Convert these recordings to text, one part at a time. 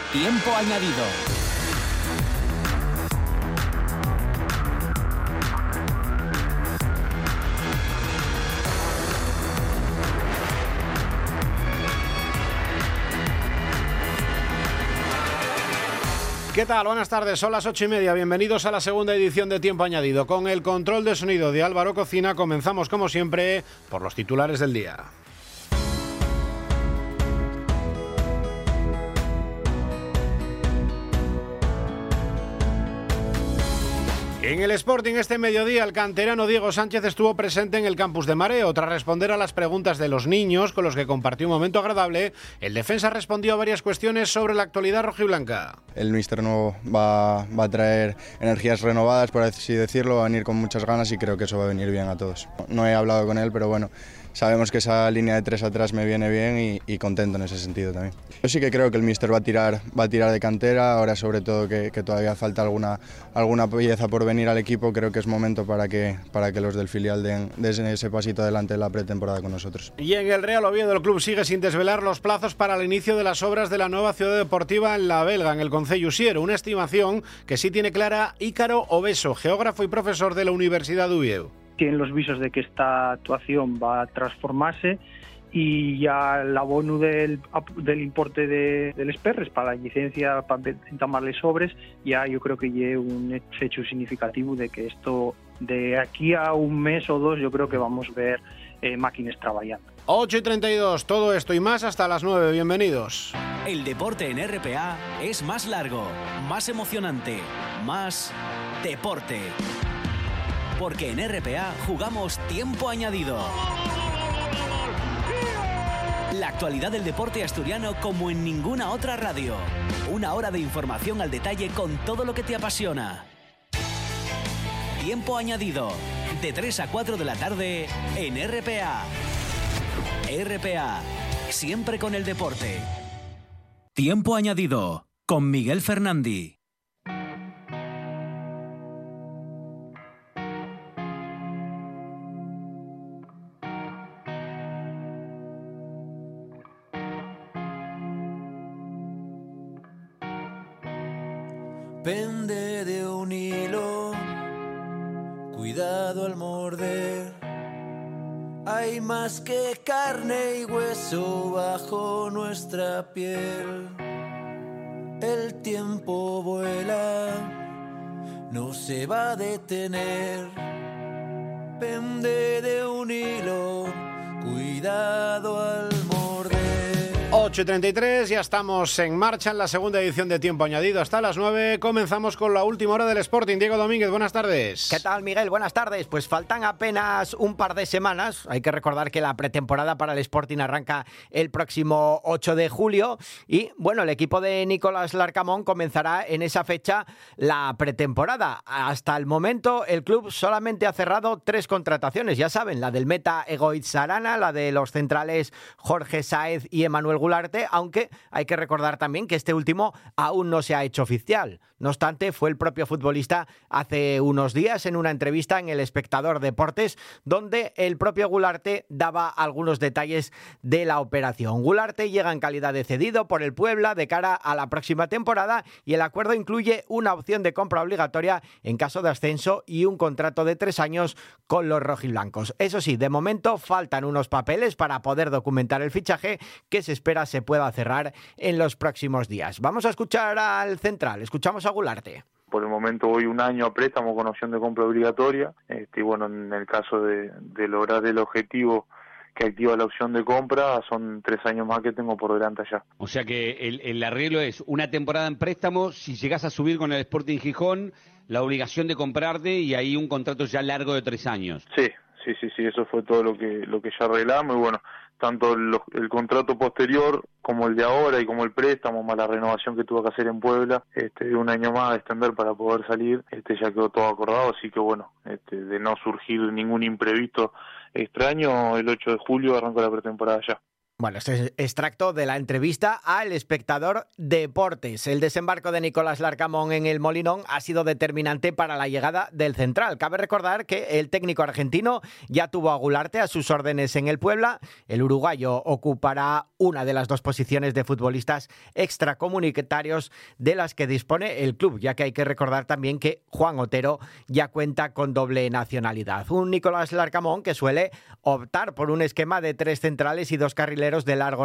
Tiempo añadido. ¿Qué tal? Buenas tardes, son las 8:30. Bienvenidos a la segunda edición de Tiempo Añadido. Con el control de sonido de Álvaro Cocina comenzamos, como siempre, por los titulares del día. En el Sporting este mediodía, el canterano Diego Sánchez estuvo presente en el campus de Mareo. Tras responder a las preguntas de los niños, con los que compartió un momento agradable, el defensa respondió a varias cuestiones sobre la actualidad rojiblanca. El míster nuevo va a traer energías renovadas, por así decirlo, va a venir con muchas ganas y creo que eso va a venir bien a todos. No he hablado con él, pero bueno, sabemos que esa línea de tres atrás me viene bien y contento en ese sentido también. Yo sí que creo que el míster va a tirar de cantera, ahora sobre todo que todavía falta alguna pieza por venir al equipo, creo que es momento para que los del filial den ese pasito adelante en la pretemporada con nosotros. Y en el Real Oviedo el club sigue sin desvelar los plazos para el inicio de las obras de la nueva ciudad deportiva en La Belga, en el Concello Usier, una estimación que sí tiene clara Ícaro Obeso, geógrafo y profesor de la Universidad de Oviedo. Tienen los visos de que esta actuación va a transformarse y ya el abono del importe del Esperres para la licencia, para entamarles sobres, ya yo creo que lleve un hecho significativo de que esto, de aquí a un mes o dos, yo creo que vamos a ver máquinas trabajando. 8:32, todo esto y más hasta las 9, bienvenidos. El deporte en RPA es más largo, más emocionante, más deporte. Porque en RPA jugamos tiempo añadido. La actualidad del deporte asturiano como en ninguna otra radio. Una hora de información al detalle con todo lo que te apasiona. Tiempo añadido. De 3 a 4 de la tarde en RPA. RPA. Siempre con el deporte. Tiempo añadido. Con Miguel Fernandi. Pende de un hilo, cuidado al morder. Hay más que carne y hueso bajo nuestra piel. El tiempo vuela, no se va a detener. Pende de un hilo, cuidado al morder. 8:33, ya estamos en marcha en la segunda edición de Tiempo Añadido. Hasta las 9 comenzamos con la última hora del Sporting. Diego Domínguez, buenas tardes. ¿Qué tal, Miguel? Buenas tardes. Pues faltan apenas un par de semanas. Hay que recordar que la pretemporada para el Sporting arranca el próximo 8 de julio. Y, bueno, el equipo de Nicolás Larcamón comenzará en esa fecha la pretemporada. Hasta el momento, el club solamente ha cerrado 3 contrataciones. Ya saben, la del meta Egoitz Arana, la de los centrales Jorge Sáez y Emanuel Gularte, aunque hay que recordar también que este último aún no se ha hecho oficial. No obstante, fue el propio futbolista hace unos días en una entrevista en El Espectador Deportes, donde el propio Gularte daba algunos detalles de la operación. Gularte llega en calidad de cedido por el Puebla de cara a la próxima temporada y el acuerdo incluye una opción de compra obligatoria en caso de ascenso y un contrato de 3 años con los rojiblancos. Eso sí, de momento faltan unos papeles para poder documentar el fichaje que se espera se pueda cerrar en los próximos días. Vamos a escuchar al central, escuchamos a Gularte. Por el momento voy un año a préstamo con opción de compra obligatoria, y bueno, en el caso de lograr el objetivo que activa la opción de compra, son 3 años más que tengo por delante allá. O sea que el arreglo es una temporada en préstamo, si llegás a subir con el Sporting Gijón, la obligación de comprarte y ahí un contrato ya largo de 3 años. Sí, eso fue todo lo que ya arreglamos y bueno, tanto el contrato posterior como el de ahora y como el préstamo más la renovación que tuve que hacer en Puebla, de un año más de extender para poder salir, ya quedó todo acordado, así que bueno, de no surgir ningún imprevisto extraño, el 8 de julio arrancó la pretemporada ya. Bueno, este es extracto de la entrevista a El Espectador Deportes. El desembarco de Nicolás Larcamón en el Molinón ha sido determinante para la llegada del central. Cabe recordar que el técnico argentino ya tuvo a Gularte a sus órdenes en el Puebla. El uruguayo ocupará una de las dos posiciones de futbolistas extracomunitarios de las que dispone el club, ya que hay que recordar también que Juan Otero ya cuenta con doble nacionalidad. Un Nicolás Larcamón que suele optar por un esquema de 3 centrales y 2 carrileros de largo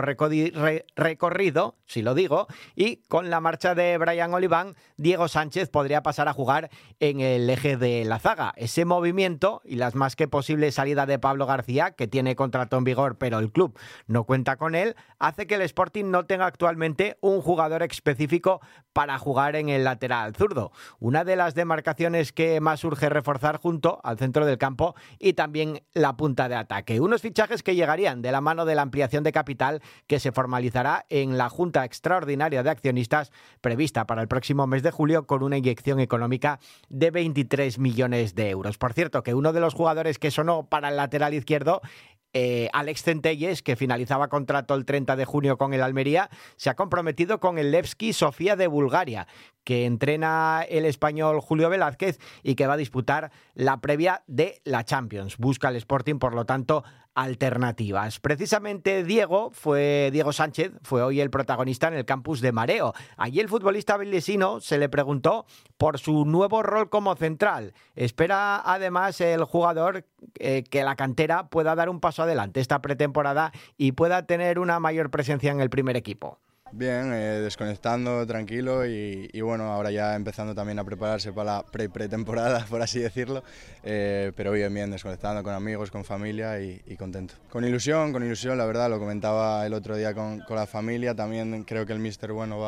recorrido, si lo digo, y con la marcha de Brian Oliván, Diego Sánchez podría pasar a jugar en el eje de la zaga. Ese movimiento y las más que posible salida de Pablo García, que tiene contrato en vigor pero el club no cuenta con él, hace que el Sporting no tenga actualmente un jugador específico para jugar en el lateral zurdo. Una de las demarcaciones que más urge reforzar junto al centro del campo y también la punta de ataque. Unos fichajes que llegarían de la mano de la ampliación de capital que se formalizará en la Junta Extraordinaria de Accionistas prevista para el próximo mes de julio con una inyección económica de 23 millones de euros. Por cierto, que uno de los jugadores que sonó para el lateral izquierdo, Alex Centelles, que finalizaba contrato el 30 de junio con el Almería, se ha comprometido con el Levski Sofía de Bulgaria, que entrena el español Julio Velázquez y que va a disputar la previa de la Champions. Busca el Sporting, por lo tanto, alternativas. Precisamente Diego Sánchez fue hoy el protagonista en el campus de Mareo. Allí el futbolista vilesino se le preguntó por su nuevo rol como central. Espera además el jugador que la cantera pueda dar un paso adelante esta pretemporada y pueda tener una mayor presencia en el primer equipo. Bien, desconectando, tranquilo y bueno, ahora ya empezando también a prepararse para la pretemporada, por así decirlo, pero bien, desconectando con amigos, con familia y contento. Con ilusión, la verdad, lo comentaba el otro día con la familia, también creo que el míster nuevo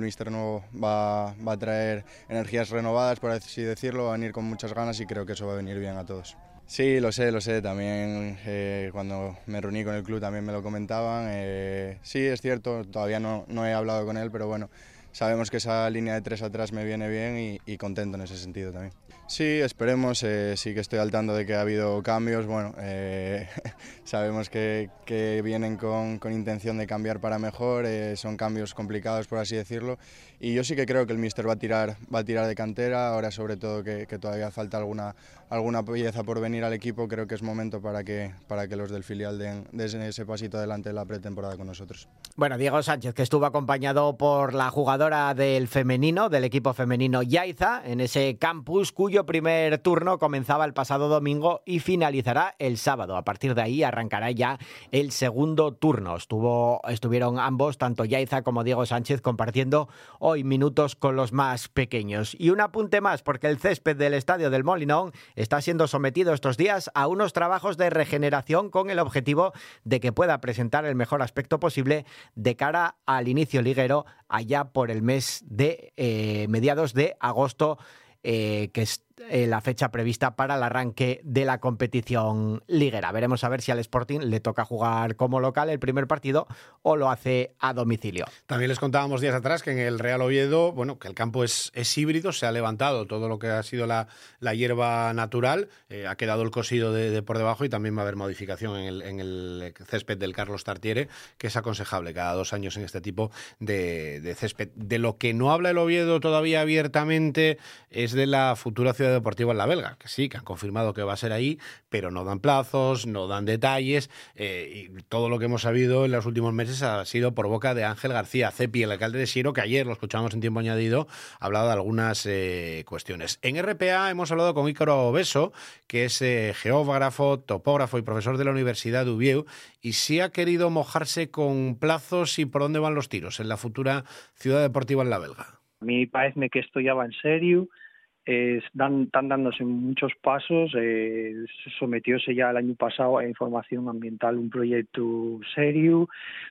va a traer energías renovadas, por así decirlo, va a venir con muchas ganas y creo que eso va a venir bien a todos. Sí, lo sé, también cuando me reuní con el club también me lo comentaban. Sí, es cierto, todavía no he hablado con él, pero bueno, sabemos que esa línea de 3 atrás me viene bien y contento en ese sentido también. Sí, esperemos, sí que estoy al tanto de que ha habido cambios, bueno, sabemos que vienen con intención de cambiar para mejor, son cambios complicados por así decirlo, y yo sí que creo que el míster va a tirar de cantera, ahora sobre todo que todavía falta alguna pieza por venir al equipo, creo que es momento para que los del filial den ese pasito adelante en la pretemporada con nosotros. Bueno, Diego Sánchez, que estuvo acompañado por la jugadora del equipo femenino Yaiza, en ese campus cuyo primer turno comenzaba el pasado domingo y finalizará el sábado. A partir de ahí arrancará ya el segundo turno. Estuvieron ambos, tanto Yaiza como Diego Sánchez, compartiendo hoy minutos con los más pequeños. Y un apunte más, porque el césped del estadio del Molinón está siendo sometido estos días a unos trabajos de regeneración con el objetivo de que pueda presentar el mejor aspecto posible de cara al inicio liguero allá por el mes de mediados de agosto, que es la fecha prevista para el arranque de la competición liguera. Veremos a ver si al Sporting le toca jugar como local el primer partido o lo hace a domicilio. También les contábamos días atrás que en el Real Oviedo, bueno, que el campo es híbrido, se ha levantado todo lo que ha sido la hierba natural, ha quedado el cosido de por debajo y también va a haber modificación en el césped del Carlos Tartiere, que es aconsejable cada 2 años en este tipo de césped. De lo que no habla el Oviedo todavía abiertamente es de la futura ciudad deportiva en la Belga, que sí, que han confirmado que va a ser ahí, pero no dan plazos, no dan detalles, y todo lo que hemos sabido en los últimos meses ha sido por boca de Ángel García Cepi, el alcalde de Siero, que ayer lo escuchábamos en Tiempo Añadido, ha hablado de algunas cuestiones. En RPA hemos hablado con Ícaro Obeso, que es geógrafo, topógrafo y profesor de la Universidad de Ubieu, y sí ha querido mojarse con plazos y por dónde van los tiros en la futura ciudad deportiva en la Belga. A mí parece que esto ya va en serio. Están dándose muchos pasos. Sometióse ya el año pasado a información ambiental un proyecto serio.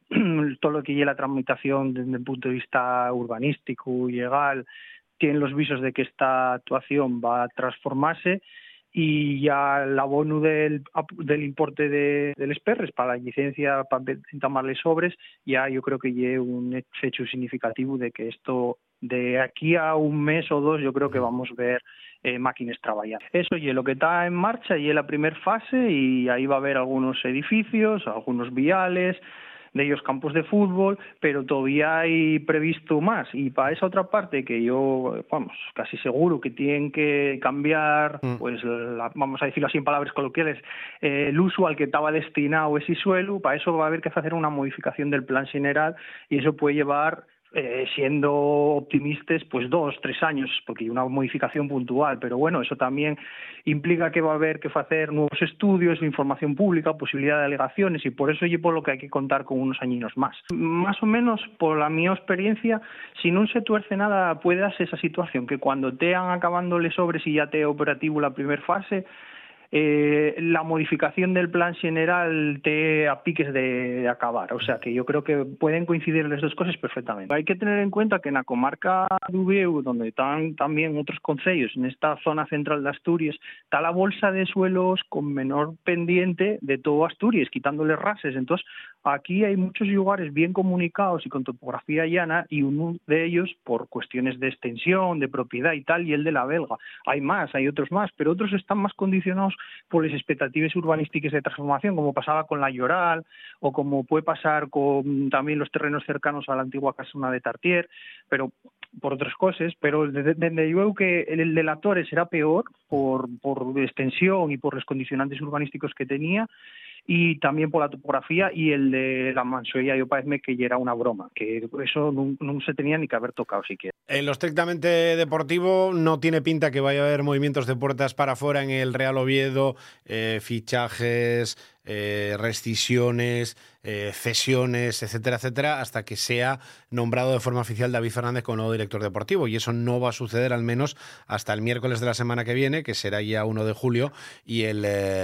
Todo lo que lleva la tramitación desde el punto de vista urbanístico y legal tienen los visos de que esta actuación va a transformarse, y ya el abono del importe del Esperres para la licencia para entamarle sobres, ya yo creo que lleva un hecho significativo de que esto de aquí a un mes o 2 yo creo que vamos a ver máquinas trabajando. Eso y lo que está en marcha y en la primera fase, y ahí va a haber algunos edificios, algunos viales, de ellos campos de fútbol, pero todavía hay previsto más. Y para esa otra parte que yo, vamos, casi seguro que tienen que cambiar, pues vamos a decirlo así en palabras coloquiales, el uso al que estaba destinado ese suelo, para eso va a haber que hacer una modificación del plan general y eso puede llevar, siendo optimistas, pues 2-3 años, porque hay una modificación puntual, pero bueno, eso también implica que va a haber que hacer nuevos estudios, información pública, posibilidad de alegaciones, y por eso yo por lo que hay que contar con unos añinos más. Más o menos, por la mi experiencia, si no se tuerce nada, puede darse esa situación, que cuando te han acabándole sobres y ya te operativo la primera fase, la modificación del plan general te a piques de acabar, o sea que yo creo que pueden coincidir las dos cosas perfectamente. Hay que tener en cuenta que en la comarca de Uvieu, donde están también otros concellos, en esta zona central de Asturias, está la bolsa de suelos con menor pendiente de todo Asturias, quitándole rases. Entonces aquí hay muchos lugares bien comunicados y con topografía llana, y uno de ellos por cuestiones de extensión, de propiedad y tal, y el de la Belga. Hay otros más, pero otros están más condicionados por las expectativas urbanísticas de transformación, como pasaba con la Lloral, o como puede pasar con también los terrenos cercanos a la antigua casona de Tartier, pero por otras cosas. Pero desde luego que el de la Torre será peor por extensión y por los condicionantes urbanísticos que tenía, y también por la topografía, y el de la Mansoya yo parece que ya era una broma, que eso no se tenía ni que haber tocado siquiera. En lo estrictamente deportivo no tiene pinta que vaya a haber movimientos de puertas para afuera en el Real Oviedo, fichajes, rescisiones, cesiones, etcétera, etcétera, hasta que sea nombrado de forma oficial David Fernández como nuevo director deportivo, y eso no va a suceder al menos hasta el miércoles de la semana que viene, que será ya 1 de julio, y el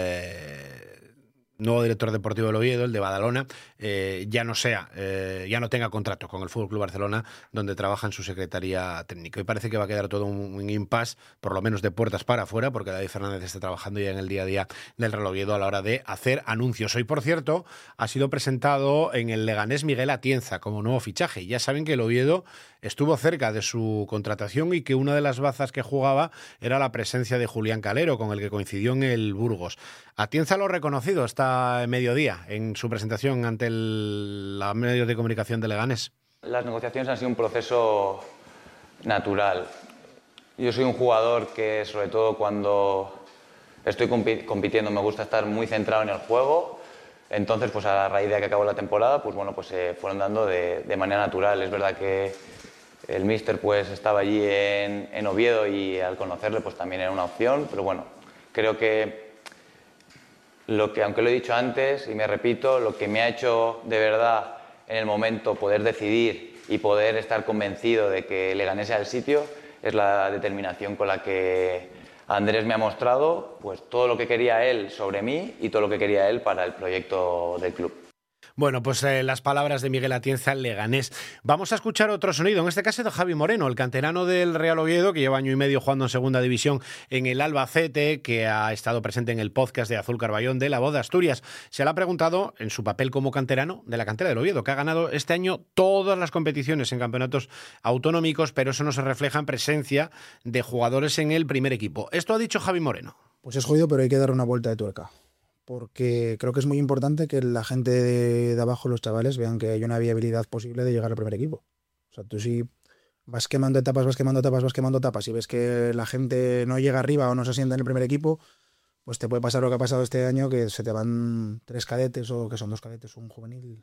nuevo director deportivo del Oviedo, el de Badalona, ya no tenga contrato con el FC Barcelona, donde trabaja en su secretaría técnica. Y parece que va a quedar todo un impasse, por lo menos de puertas para afuera, porque David Fernández está trabajando ya en el día a día del Real Oviedo a la hora de hacer anuncios. Hoy, por cierto, ha sido presentado en el Leganés Miguel Atienza como nuevo fichaje. Ya saben que el Oviedo estuvo cerca de su contratación y que una de las bazas que jugaba era la presencia de Julián Calero, con el que coincidió en el Burgos. Atienza lo ha reconocido esta mediodía en su presentación ante la medios de comunicación de Leganés. Las negociaciones han sido un proceso natural. Yo soy un jugador que, sobre todo cuando estoy compitiendo, me gusta estar muy centrado en el juego. Entonces, pues a raíz de que acabó la temporada, pues bueno, pues se fueron dando de manera natural. Es verdad que el míster pues estaba allí en Oviedo, y al conocerle pues también era una opción, pero bueno, creo que aunque lo he dicho antes y me repito, lo que me ha hecho de verdad en el momento poder decidir y poder estar convencido de que Leganés sea el sitio es la determinación con la que Andrés me ha mostrado pues todo lo que quería él sobre mí y todo lo que quería él para el proyecto del club. Bueno, pues las palabras de Miguel Atienza, Leganés. Vamos a escuchar otro sonido, en este caso de Javi Moreno, el canterano del Real Oviedo, que lleva año y medio jugando en segunda división en el Albacete, que ha estado presente en el podcast de Azul Carballón de La Voz de Asturias. Se le ha preguntado en su papel como canterano de la cantera del Oviedo, que ha ganado este año todas las competiciones en campeonatos autonómicos, pero eso no se refleja en presencia de jugadores en el primer equipo. Esto ha dicho Javi Moreno. Pues es jodido, pero hay que darle una vuelta de tuerca. Porque creo que es muy importante que la gente de abajo, los chavales, vean que hay una viabilidad posible de llegar al primer equipo. O sea, tú si vas quemando etapas, y ves que la gente no llega arriba o no se sienta en el primer equipo, pues te puede pasar lo que ha pasado este año, que se te van 3 cadetes, o que son 2 cadetes, un juvenil.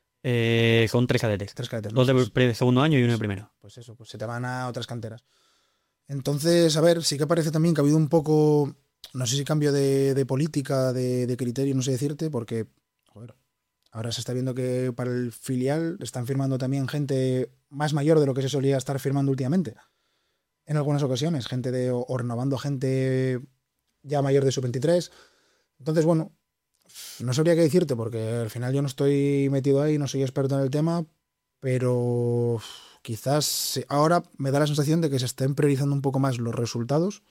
Son 3 cadetes. 3 cadetes. 2 de segundo año y 1 de primero. Pues eso, pues se te van a otras canteras. Entonces, a ver, sí que parece también que ha habido un poco... No sé si cambio de política, de criterio, no sé decirte, porque joder, ahora se está viendo que para el filial están firmando también gente más mayor de lo que se solía estar firmando últimamente. En algunas ocasiones, o renovando gente ya mayor de sub-23. Entonces, bueno, no sabría qué decirte, porque al final yo no estoy metido ahí, no soy experto en el tema, pero quizás ahora me da la sensación de que se estén priorizando un poco más los resultados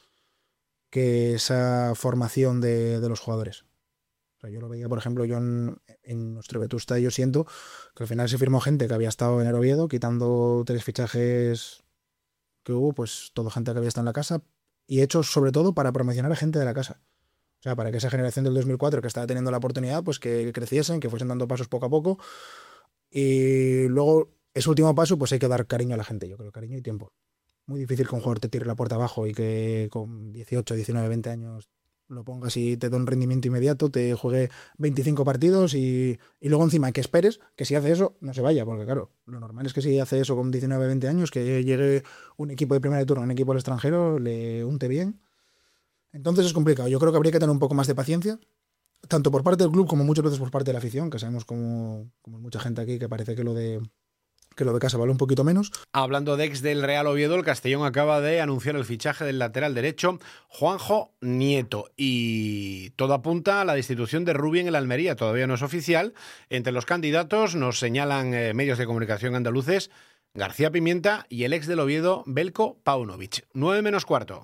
que esa formación de los jugadores. O sea, yo lo veía, por ejemplo, yo en nuestro Vetusta, yo siento que al final se firmó gente que había estado en el Oviedo, quitando 3 fichajes que hubo, pues toda gente que había estado en la casa, y hechos sobre todo para promocionar a gente de la casa. O sea, para que esa generación del 2004 que estaba teniendo la oportunidad, pues que creciesen, que fuesen dando pasos poco a poco, Y luego, ese último paso, pues hay que dar cariño a la gente, yo creo, cariño y tiempo. Muy difícil que un jugador te tire la puerta abajo y que con 18, 19, 20 años lo pongas y te da un rendimiento inmediato, te juegue 25 partidos y luego encima que esperes que si hace eso no se vaya, porque claro, lo normal es que si hace eso con 19, 20 años, que llegue un equipo de primera de turno, un equipo del extranjero, le unte bien. Entonces es complicado. Yo creo que habría que tener un poco más de paciencia, tanto por parte del club como muchas veces por parte de la afición, que sabemos como mucha gente aquí que parece que lo de casa vale un poquito menos. Hablando de ex del Real Oviedo, el Castellón acaba de anunciar el fichaje del lateral derecho Juanjo Nieto y todo apunta a la destitución de Rubí en el Almería. Todavía no es oficial. Entre los candidatos nos señalan medios de comunicación andaluces García Pimienta y el ex del Oviedo Belko Paunovic. 9 menos cuarto.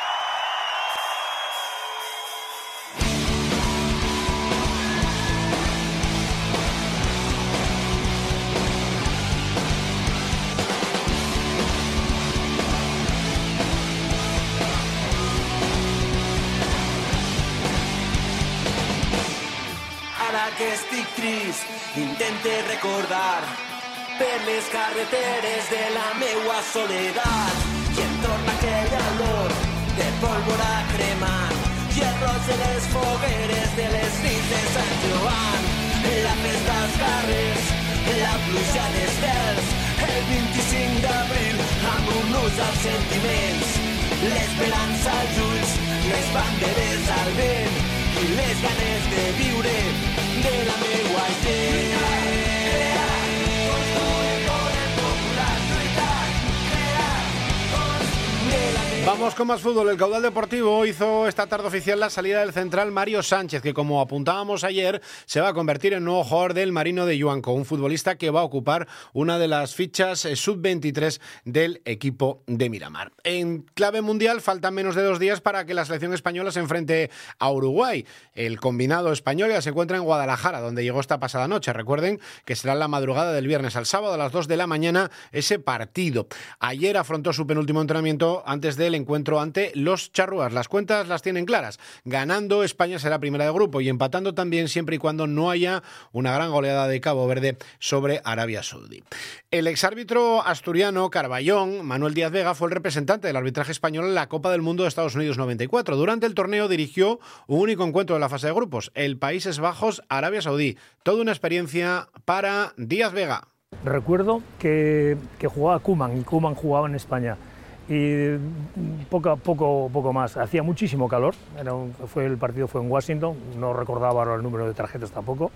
Que estic trist, intente recordar per les carreteres de la meua soledat i em torna aquell olor de pólvora cremant i el roig de les fogueres de les nits de Sant Joan, la festa als carrers, la pluja d'estels, el 25 d'abril amb un nus als sentiments, l'esperança als ulls, les banderes al vent i les ganes de viure de la meua gent. Vamos con más fútbol. El Caudal Deportivo hizo esta tarde oficial la salida del central Mario Sánchez, que como apuntábamos ayer, se va a convertir en nuevo jugador del Marino de Yuanco, un futbolista que va a ocupar una de las fichas sub-23 del equipo de Miramar. En clave mundial, faltan menos de 2 días para que la selección española se enfrente a Uruguay. El combinado español ya se encuentra en Guadalajara, donde llegó esta pasada noche. Recuerden que será la madrugada del viernes al sábado a las 2 de la mañana ese partido. Ayer afrontó su penúltimo entrenamiento antes del encuentro ante los charrúas. Las cuentas las tienen claras. Ganando, España será primera de grupo y empatando también siempre y cuando no haya una gran goleada de Cabo Verde sobre Arabia Saudí. El exárbitro asturiano Carballón, Manuel Díaz Vega, fue el representante del arbitraje español en la Copa del Mundo de Estados Unidos 94. Durante el torneo dirigió un único encuentro de la fase de grupos, el Países Bajos-Arabia Saudí. Toda una experiencia para Díaz Vega. Recuerdo que jugaba Koeman y Koeman jugaba en España. Y poco más. Hacía muchísimo calor. El partido fue en Washington, no recordaba ahora el número de tarjetas tampoco.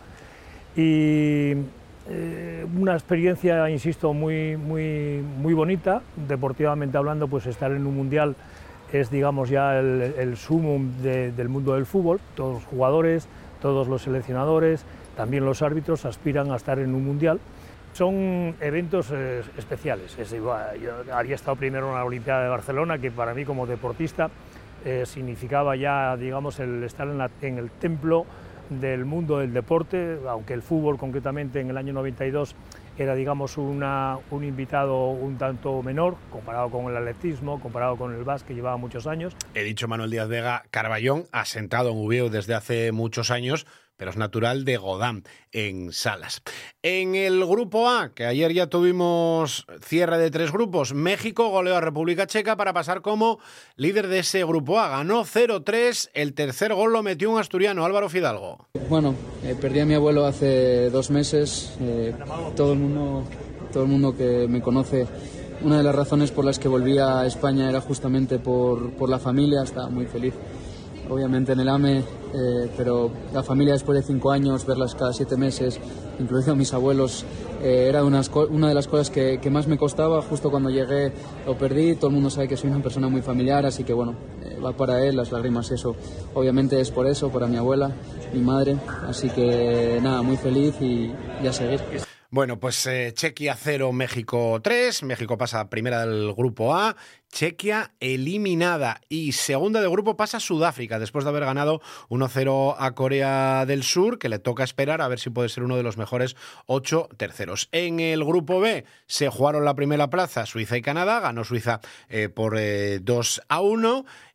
Y una experiencia, insisto, muy bonita. Deportivamente hablando, pues estar en un mundial es, digamos, ya el sumum del mundo del fútbol. Todos los jugadores, todos los seleccionadores, también los árbitros aspiran a estar en un mundial. Son eventos especiales. Yo había estado primero en la Olimpiada de Barcelona, que para mí como deportista significaba ya, digamos, el estar en el templo del mundo del deporte, aunque el fútbol concretamente en el año 92 era, digamos, un invitado un tanto menor, comparado con el atletismo, comparado con el básquet, que llevaba muchos años. He dicho Manuel Díaz Vega, Carballón, asentado en Ubieu desde hace muchos años, pero es natural de Godán, en Salas. En el grupo A, que ayer ya tuvimos cierre de 3 grupos, México goleó a República Checa para pasar como líder de ese grupo A. Ganó 0-3, el tercer gol lo metió un asturiano, Álvaro Fidalgo. Bueno, perdí a mi abuelo hace 2 meses. Todo el mundo que me conoce, una de las razones por las que volví a España era justamente por la familia. Estaba muy feliz, obviamente, en el AME, pero la familia después de 5 años, verlas cada 7 meses, incluido a mis abuelos, era una de las cosas que más me costaba. Justo cuando llegué lo perdí. Todo el mundo sabe que soy una persona muy familiar, así que bueno, va para él, las lágrimas, eso. Obviamente es por eso, para mi abuela, mi madre, así que nada, muy feliz y ya seguir. Bueno, pues Chequia 0, México 3, México pasa primera del grupo A, Chequia eliminada y segunda del grupo pasa Sudáfrica después de haber ganado 1-0 a Corea del Sur, que le toca esperar a ver si puede ser uno de los mejores 8 terceros. En el grupo B se jugaron la primera plaza Suiza y Canadá, ganó Suiza por 2-1.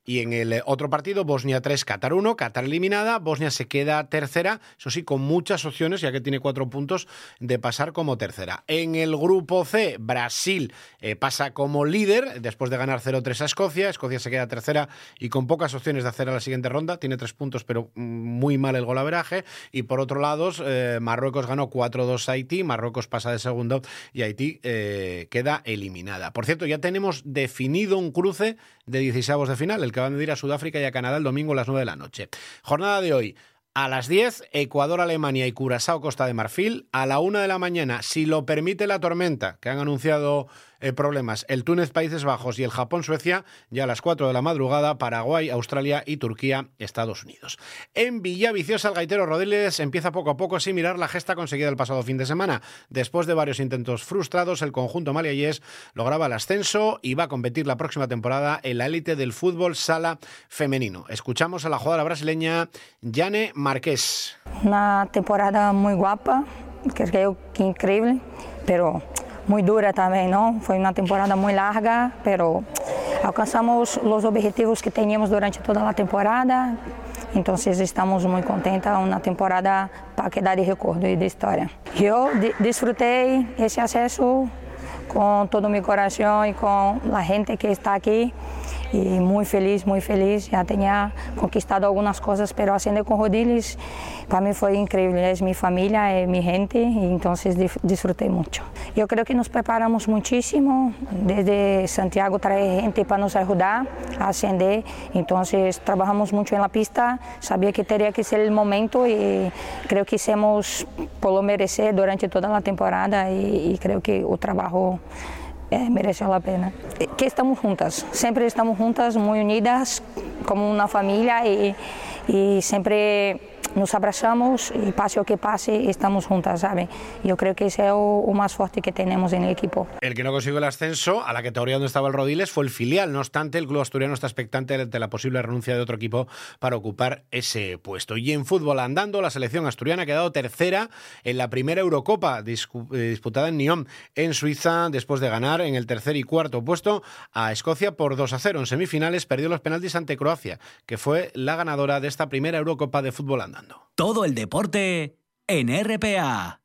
Y en el otro partido, Bosnia 3, Qatar 1, Qatar eliminada, Bosnia se queda tercera, eso sí, con muchas opciones, ya que tiene 4 puntos de pasar como tercera. En el grupo C, Brasil pasa como líder, después de ganar 0-3 a Escocia. Escocia se queda tercera y con pocas opciones de hacer a la siguiente ronda, tiene 3 puntos, pero muy mal el golaveraje. Y por otro lado, Marruecos ganó 4-2 a Haití, Marruecos pasa de segundo y Haití queda eliminada. Por cierto, ya tenemos definido un cruce de 16avos de final, el que va a medir a Sudáfrica y a Canadá el domingo a las 9 de la noche. Jornada de hoy. A las 10, Ecuador, Alemania y Curazao, Costa de Marfil. A la 1 de la mañana, si lo permite la tormenta, que han anunciado problemas, el Túnez, Países Bajos y el Japón, Suecia. Ya a las 4 de la madrugada, Paraguay, Australia y Turquía, Estados Unidos. En Villaviciosa, el gaitero Rodiles empieza poco a poco a asimilar la gesta conseguida el pasado fin de semana. Después de varios intentos frustrados, el conjunto maliallés lograba el ascenso y va a competir la próxima temporada en la élite del fútbol sala femenino. Escuchamos a la jugadora brasileña Jane Marqués. Una temporada muy guapa, creo que increíble, pero muy dura también, ¿no? Fue una temporada muy larga, pero alcanzamos los objetivos que teníamos durante toda la temporada, entonces estamos muy contentos, una temporada para quedar de recuerdo y de historia. Yo disfruté ese acceso con todo mi corazón y con la gente que está aquí. Y muy feliz, ya tenía conquistado algunas cosas, pero haciendo con Rodiles para mí fue increíble, es mi familia, es mi gente, y entonces disfruté mucho. Yo creo que nos preparamos muchísimo, desde Santiago trae gente para nos ayudar a ascender, entonces trabajamos mucho en la pista, sabía que tenía que ser el momento y creo que hicimos por lo merecer durante toda la temporada y creo que el trabajo mereció la pena. Que estamos juntas, siempre estamos juntas, muy unidas, como una familia y siempre nos abrazamos y pase o que pase, estamos juntas, ¿sabe? Yo creo que ese es el más fuerte que tenemos en el equipo. El que no consiguió el ascenso, a la categoría donde estaba el Rodiles, fue el filial. No obstante, el club asturiano está expectante ante la posible renuncia de otro equipo para ocupar ese puesto. Y en fútbol andando, la selección asturiana ha quedado tercera en la primera Eurocopa disputada en Nyon, en Suiza, después de ganar en el tercer y cuarto puesto a Escocia por 2-0. En semifinales perdió los penaltis ante Croacia, que fue la ganadora de esta primera Eurocopa de fútbol andando. Todo el deporte en RPA.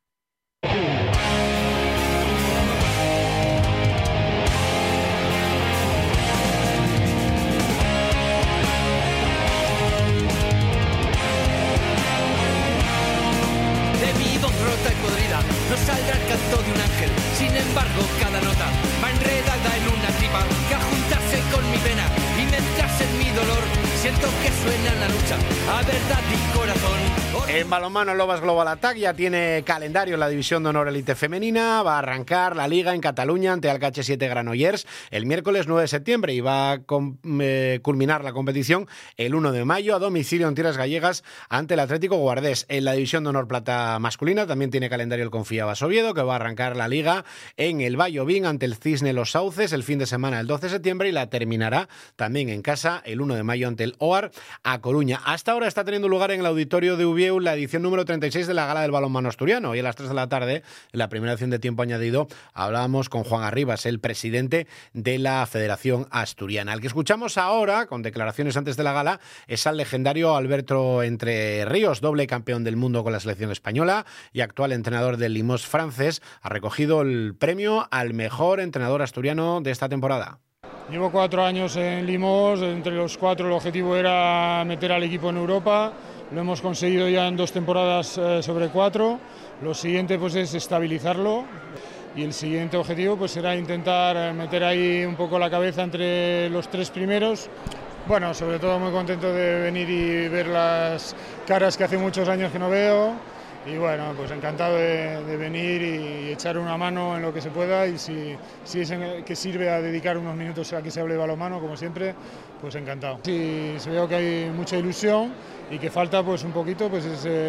De mi voz rota y podrida no saldrá el canto de un ángel. Sin embargo, cada nota va enredada en una tripa que a juntarse con mi pena y mezclarse en mi dolor. Siento que suena la lucha a verdad y corazón. En balonmano, Lobas Global Attack ya tiene calendario en la División de Honor Elite Femenina. Va a arrancar la Liga en Cataluña ante Alcache 7 Granollers el miércoles 9 de septiembre y va a culminar la competición el 1 de mayo a domicilio en tierras gallegas ante el Atlético Guardés. En la División de Honor Plata masculina también tiene calendario el Confiabas Oviedo, que va a arrancar la Liga en el Vallovín ante el Cisne Los Sauces el fin de semana el 12 de septiembre y la terminará también en casa el 1 de mayo ante el OAR a Coruña. Hasta ahora está teniendo lugar en el auditorio de Ubieu la edición número 36 de la Gala del Balonmano Asturiano. Y a las 3 de la tarde, en la primera edición de Tiempo Añadido, hablábamos con Juan Arribas, el presidente de la Federación Asturiana. El que escuchamos ahora, con declaraciones antes de la gala, es al legendario Alberto Entre Ríos, doble campeón del mundo con la selección española y actual entrenador del Limoges francés. Ha recogido el premio al mejor entrenador asturiano de esta temporada. Llevo 4 años en Limoges, entre los 4 el objetivo era meter al equipo en Europa, lo hemos conseguido ya en 2 temporadas sobre 4, lo siguiente pues es estabilizarlo y el siguiente objetivo pues será intentar meter ahí un poco la cabeza entre los 3 primeros. Bueno, sobre todo muy contento de venir y ver las caras que hace muchos años que no veo. Y bueno, pues encantado de venir y echar una mano en lo que se pueda y si es que sirve a dedicar unos minutos a que se hable de balonmano, como siempre, pues encantado. Si veo que hay mucha ilusión y que falta pues un poquito, pues es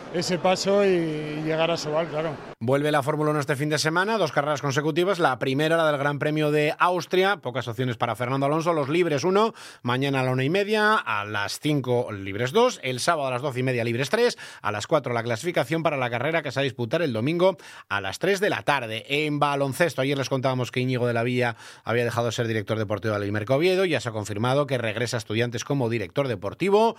ese paso y llegar a Sobal, claro. Vuelve la Fórmula 1 este fin de semana, 2 carreras consecutivas. La primera, la del Gran Premio de Austria. Pocas opciones para Fernando Alonso. Los libres 1, mañana a la 1:30, a las 5 libres 2, el sábado a las 12:30 libres 3, a las 4 la clasificación para la carrera que se va a disputar el domingo a las 3 de la tarde. En baloncesto, ayer les contábamos que Íñigo de la Villa había dejado de ser director deportivo del Imerco Oviedo. Ya se ha confirmado que regresa a Estudiantes como director deportivo.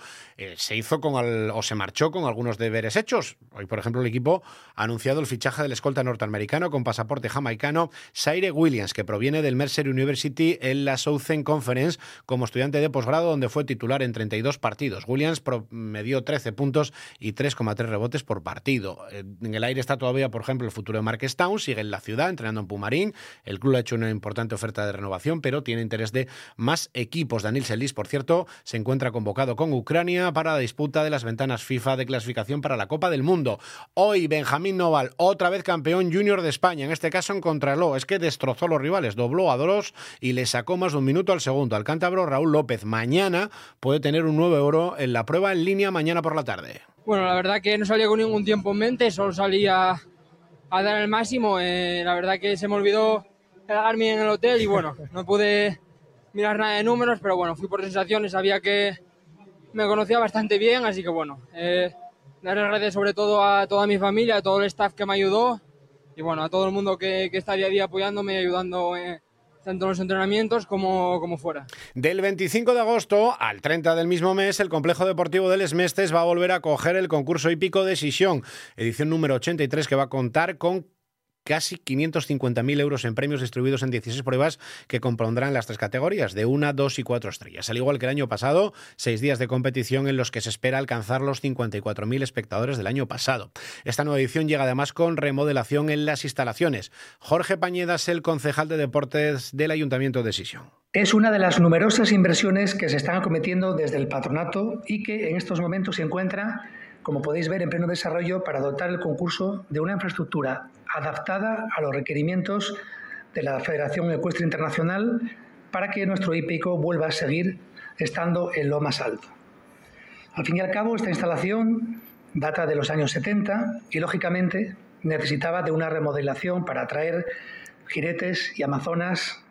Se marchó con algunos deberes hechos. Hoy, por ejemplo, el equipo ha anunciado el fichaje del escolta norteamericano con pasaporte jamaicano Zaire Williams, que proviene del Mercer University en la Southern Conference como estudiante de posgrado, donde fue titular en 32 partidos. Williams promedió 13 puntos y 3,3 rebotes por partido. En el aire está todavía, por ejemplo, el futuro de Marques Town. Sigue en la ciudad entrenando en Pumarín. El club ha hecho una importante oferta de renovación, pero tiene interés de más equipos. Daniel Selis, por cierto, se encuentra convocado con Ucrania para la disputa de las ventanas FIFA de clasificación para la Copa del Mundo. Hoy Benjamín Noval, otra vez campeón junior de España, en este caso en contrarreloj. Es que destrozó a los rivales, dobló a Doros y le sacó más de un minuto al segundo. Al cántabro Raúl López mañana puede tener un nuevo oro en la prueba en línea mañana por la tarde. Bueno, la verdad que no salía con ningún tiempo en mente, solo salía a dar el máximo. La verdad que se me olvidó el Garmin en el hotel y bueno, no pude mirar nada de números, pero bueno, fui por sensaciones, sabía que me conocía bastante bien, así que bueno, darle gracias sobre todo a toda mi familia, a todo el staff que me ayudó y bueno, a todo el mundo que está día a día apoyándome y ayudando tanto en los entrenamientos como fuera. Del 25 de agosto al 30 del mismo mes, el Complejo Deportivo de Les Mestes va a volver a acoger el concurso hípico de Sisión, edición número 83, que va a contar con casi 550.000 euros en premios distribuidos en 16 pruebas que compondrán las 3 categorías, de 1, 2 y 4 estrellas. Al igual que el año pasado, 6 días de competición en los que se espera alcanzar los 54.000 espectadores del año pasado. Esta nueva edición llega además con remodelación en las instalaciones. Jorge Pañedas, el concejal de deportes del Ayuntamiento de Sisión. Es una de las numerosas inversiones que se están acometiendo desde el patronato y que en estos momentos se encuentra, como podéis ver, en pleno desarrollo para dotar el concurso de una infraestructura adaptada a los requerimientos de la Federación Ecuestre Internacional para que nuestro hípico vuelva a seguir estando en lo más alto. Al fin y al cabo, esta instalación data de los años 70 y, lógicamente, necesitaba de una remodelación para atraer jinetes y amazonas,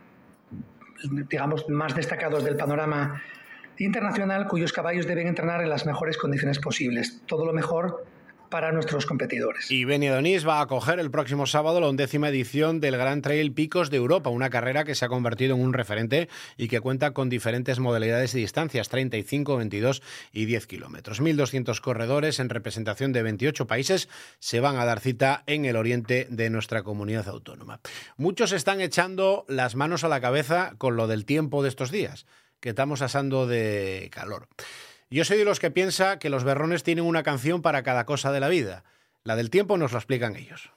digamos, más destacados del panorama internacional, cuyos caballos deben entrenar en las mejores condiciones posibles. Todo lo mejor para nuestros competidores. Y Beni Donís va a acoger el próximo sábado la 11ª edición del Gran Trail Picos de Europa, una carrera que se ha convertido en un referente y que cuenta con diferentes modalidades y distancias, 35, 22 y 10 kilómetros. 1.200 corredores en representación de 28 países se van a dar cita en el oriente de nuestra comunidad autónoma. Muchos están echando las manos a la cabeza con lo del tiempo de estos días, que estamos asando de calor. Yo soy de los que piensa que los berrones tienen una canción para cada cosa de la vida. La del tiempo nos lo explican ellos.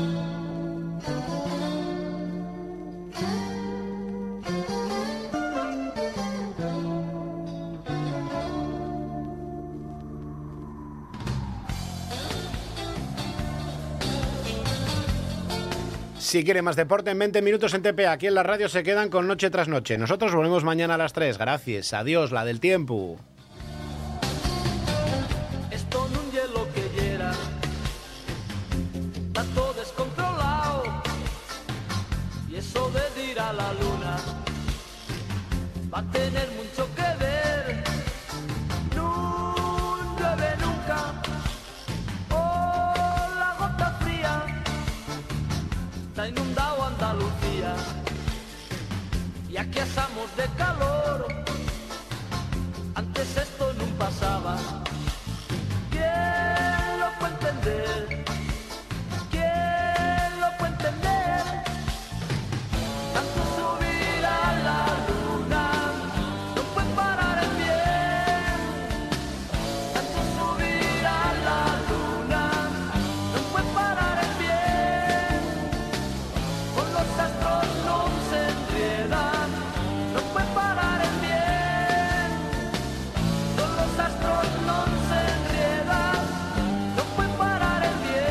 Si quiere más deporte, en 20 minutos en TPA. Aquí en la radio se quedan con Noche tras Noche. Nosotros volvemos mañana a las 3. Gracias. Adiós, la del tiempo. Esto no un hielo que hiera, está todo descontrolado. Y eso de ir a la luna va a tener mucho que ver. No llueve nunca, oh, la gota fría, está inundado Andalucía. Y aquí asamos de calor, antes esto no pasaba. ¿Quién lo puede entender? ¿Quién lo puede entender? Tanto subir a la luna no puede parar el bien. Tanto subir a la luna no puede parar el bien. Con los astros no se enriedan, no puede parar el bien. Con los astros no se enriedan, no puede parar el bien.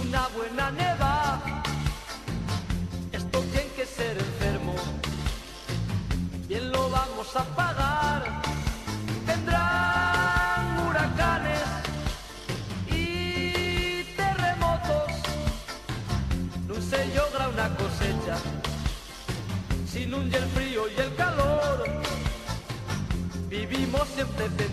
una buena neva. Esto tiene que ser enfermo, bien lo vamos a pagar. Vendrán huracanes y terremotos, no se logra una cosecha sin un el frío y el calor. Vivimos siempre